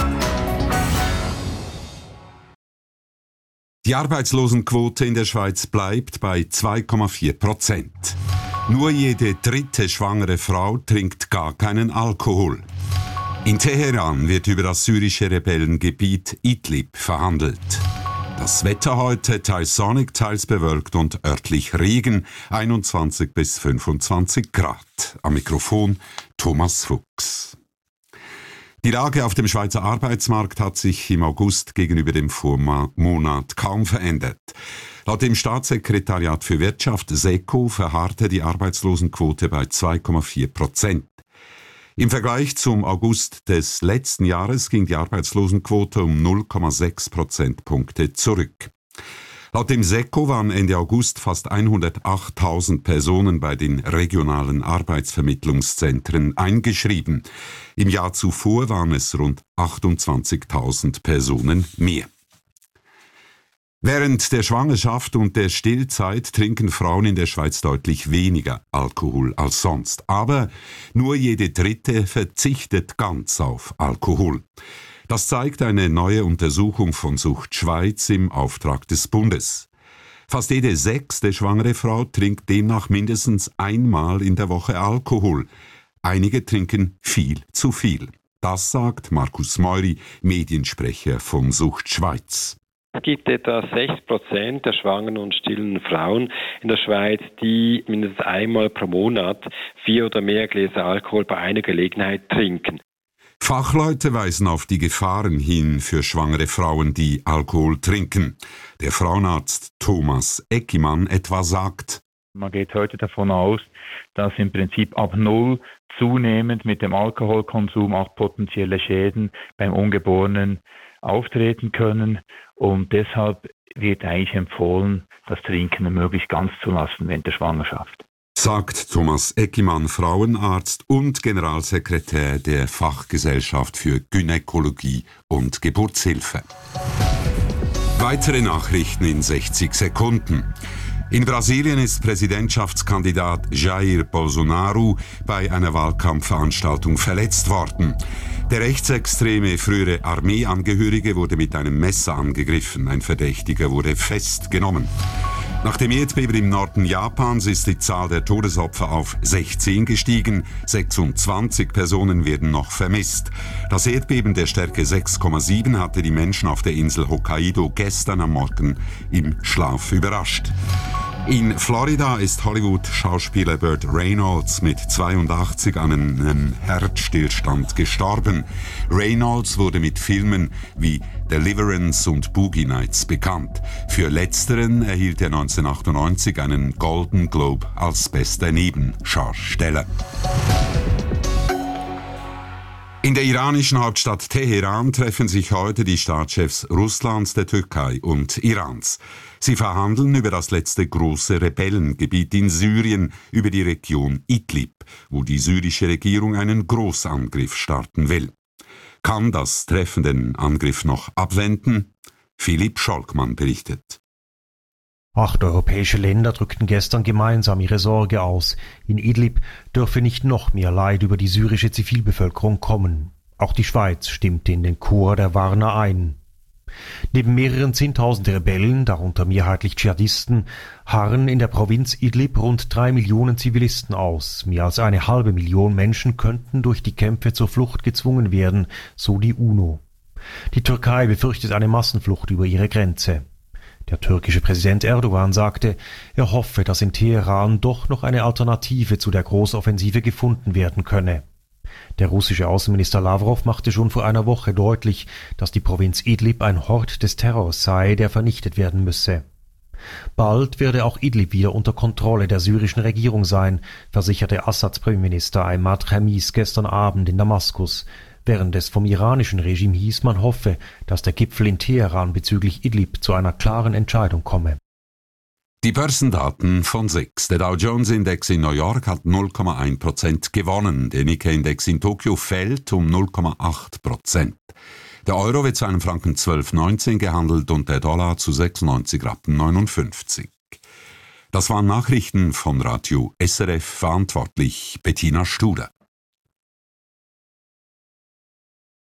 Die Arbeitslosenquote in der Schweiz bleibt bei 2,4%. Nur jede dritte schwangere Frau trinkt gar keinen Alkohol. In Teheran wird über das syrische Rebellengebiet Idlib verhandelt. Das Wetter heute teils sonnig, teils bewölkt und örtlich Regen, 21 bis 25 Grad. Am Mikrofon Thomas Fuchs. Die Lage auf dem Schweizer Arbeitsmarkt hat sich im August gegenüber dem Vormonat kaum verändert. Laut dem Staatssekretariat für Wirtschaft SECO verharrte die Arbeitslosenquote bei 2,4%. Im Vergleich zum August des letzten Jahres ging die Arbeitslosenquote um 0,6 Prozentpunkte zurück. Laut dem SECO waren Ende August fast 108.000 Personen bei den regionalen Arbeitsvermittlungszentren eingeschrieben. Im Jahr zuvor waren es rund 28.000 Personen mehr. Während der Schwangerschaft und der Stillzeit trinken Frauen in der Schweiz deutlich weniger Alkohol als sonst. Aber nur jede dritte verzichtet ganz auf Alkohol. Das zeigt eine neue Untersuchung von Sucht Schweiz im Auftrag des Bundes. Fast jede sechste schwangere Frau trinkt demnach mindestens einmal in der Woche Alkohol. Einige trinken viel zu viel. Das sagt Markus Meury, Mediensprecher von Sucht Schweiz. Es gibt etwa 6% der schwangeren und stillen Frauen in der Schweiz, die mindestens einmal pro Monat 4 oder mehr Gläser Alkohol bei einer Gelegenheit trinken. Fachleute weisen auf die Gefahren hin für schwangere Frauen, die Alkohol trinken. Der Frauenarzt Thomas Eckimann etwa sagt: Man geht heute davon aus, dass im Prinzip ab Null zunehmend mit dem Alkoholkonsum auch potenzielle Schäden beim Ungeborenen auftreten können. Und deshalb wird eigentlich empfohlen, das Trinken möglichst ganz zu lassen während der Schwangerschaft. Sagt Thomas Eckimann, Frauenarzt und Generalsekretär der Fachgesellschaft für Gynäkologie und Geburtshilfe. Weitere Nachrichten in 60 Sekunden. In Brasilien ist Präsidentschaftskandidat Jair Bolsonaro bei einer Wahlkampfveranstaltung verletzt worden. Der rechtsextreme frühere Armeeangehörige wurde mit einem Messer angegriffen. Ein Verdächtiger wurde festgenommen. Nach dem Erdbeben im Norden Japans ist die Zahl der Todesopfer auf 16 gestiegen. 26 Personen werden noch vermisst. Das Erdbeben der Stärke 6,7 hatte die Menschen auf der Insel Hokkaido gestern am Morgen im Schlaf überrascht. In Florida ist Hollywood-Schauspieler Burt Reynolds mit 82 an einem Herzstillstand gestorben. Reynolds wurde mit Filmen wie Deliverance und Boogie Nights bekannt. Für letzteren erhielt er 1998 einen Golden Globe als bester Nebenschauspieler. In der iranischen Hauptstadt Teheran treffen sich heute die Staatschefs Russlands, der Türkei und Irans. Sie verhandeln über das letzte große Rebellengebiet in Syrien, über die Region Idlib, wo die syrische Regierung einen Großangriff starten will. Kann das Treffen den Angriff noch abwenden? Philipp Scholkmann berichtet. 8 europäische Länder drückten gestern gemeinsam ihre Sorge aus. In Idlib dürfe nicht noch mehr Leid über die syrische Zivilbevölkerung kommen. Auch die Schweiz stimmte in den Chor der Warner ein. Neben mehreren 10.000 Rebellen, darunter mehrheitlich Dschihadisten, harren in der Provinz Idlib rund 3 Millionen Zivilisten aus. Mehr als 500.000 Menschen könnten durch die Kämpfe zur Flucht gezwungen werden, so die UNO. Die Türkei befürchtet eine Massenflucht über ihre Grenze. Der türkische Präsident Erdogan sagte, er hoffe, dass in Teheran doch noch eine Alternative zu der Großoffensive gefunden werden könne. Der russische Außenminister Lavrov machte schon vor einer Woche deutlich, dass die Provinz Idlib ein Hort des Terrors sei, der vernichtet werden müsse. Bald werde auch Idlib wieder unter Kontrolle der syrischen Regierung sein, versicherte Assads Premierminister Ahmad Khamis gestern Abend in Damaskus, während es vom iranischen Regime hieß, man hoffe, dass der Gipfel in Teheran bezüglich Idlib zu einer klaren Entscheidung komme. Die Börsendaten von SIX. Der Dow Jones Index in New York hat 0,1% gewonnen. Der Nikkei-Index in Tokio fällt um 0,8%. Der Euro wird zu einem Franken 12,19 gehandelt und der Dollar zu 96,59 Rappen. Das waren Nachrichten von Radio SRF, verantwortlich Bettina Studer.